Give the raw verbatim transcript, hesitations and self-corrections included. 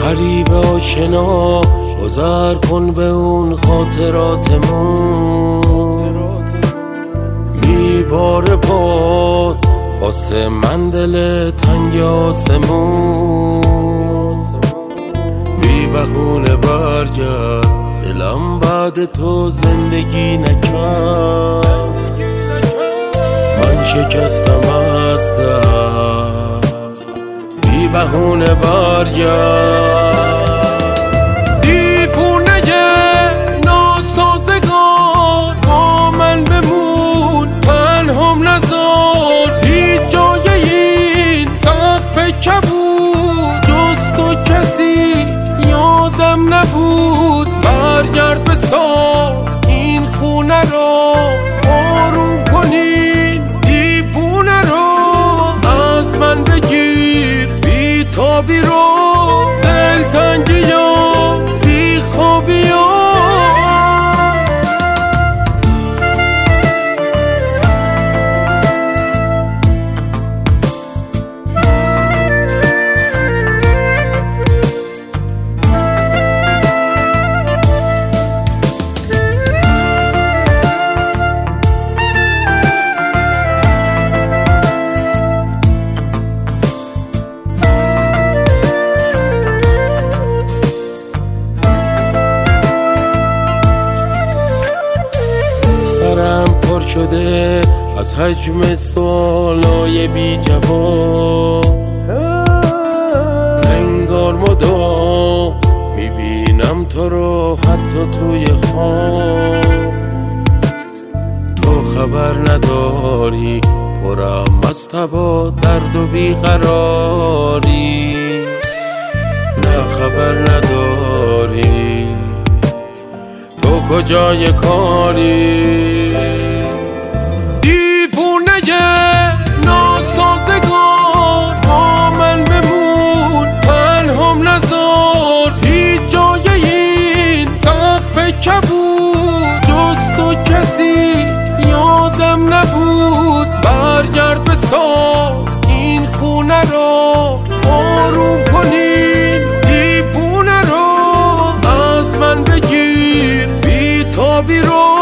غریب آشنا گذر کن به اون خاطراتمون، میباره باز واسه من دل تنگ آسمون. بی بهونه برگرد دلم بعد تو زندگی نکرد، من شکستم از دست. بی بهونه برگرد، دیوونه ناسازگار با من بمون، تنهام نذار هیچ جای این سقف کبود، جز تو کسی یادم نبود. برگرد بساز این خونه رو، آروم کنین دیوونه رو، از من بگیر بی تابی رو، دلتنگی و بی خوابی و سرم پر شده از حجم سوالای بی جواب، انگار مدام میبینم تو رو حتی توی خواب. تو خبر نداری پرم از تبا درد و بیقراری، نه خبر نداری تو کجای کاری. دیوونه ناسازگار با من بمون، تنهام نذار هیچ جای این سقف کبود، جز تو کسی یادم نبود. برگرد بساز این خونه رو، آروم کنین دیوونه رو، از من بگیر بی تابی رو،